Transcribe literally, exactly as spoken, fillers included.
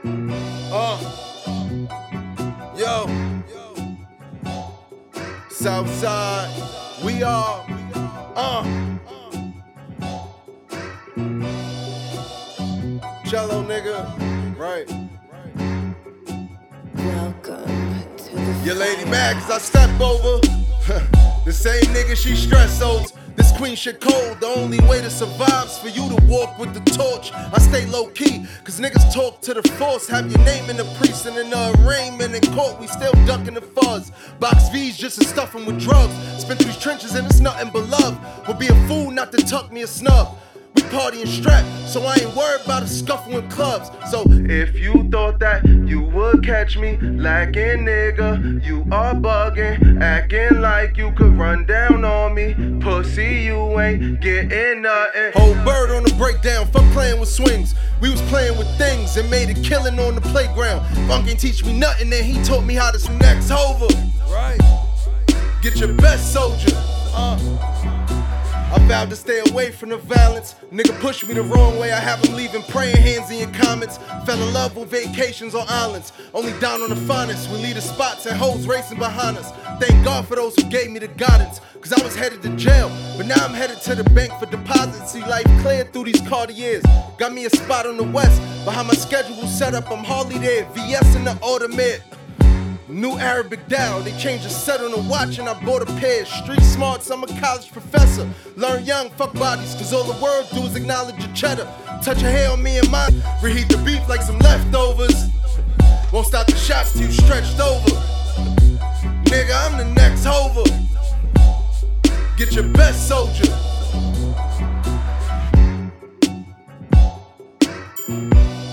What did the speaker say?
Uh, yo, Southside, we are, uh, Cello nigga, right? Welcome to the Your lady mad cause I step over. The same nigga she stress over. This queen shit cold, the only way to survive's for you to walk with the torch. I stay low key, cause niggas talk to the force. Have your name in the precinct and the arraignment in court, we still ducking the fuzz. Box V's just to stuff 'em with drugs. Spent through these trenches and it's nothing but love. Would be a fool not to tuck me a snub. We party and strap, so I ain't worried about a scuffle in clubs. So if you thought that you would catch me lacking, nigga, you are bugging, acting like you could run down on me. Pussy, you ain't getting nothing. Whole bird on the breakdown, fuck playing with swings. We was playing with things and made a killing on the playground. Funk ain't teach me nothing, then he taught me how to next over. Right. Get your best soldier. Uh. I vowed to stay away from the violence. Nigga pushed me the wrong way, I have him leaving praying hands in your comments. Fell in love with vacations on islands. Only down on the finest, we lead the spots and hoes racing behind us. Thank God for those who gave me the guidance, cause I was headed to jail, but now I'm headed to the bank for deposits. See life clear through these Cartiers. Got me a spot on the west, but how my schedule set up, I'm hardly there. V S in the Audemars. New Arabic dial, they changed the set on the watch and I bought a pair. Street smarts, I'm a college professor. Learn young, fuck bodies, cause all the world do is acknowledge your cheddar. Touch a hair on me and mine, reheat the beef like some leftovers. Won't stop the shots till you stretched over. Nigga, I'm the next hover. Get your best soldier.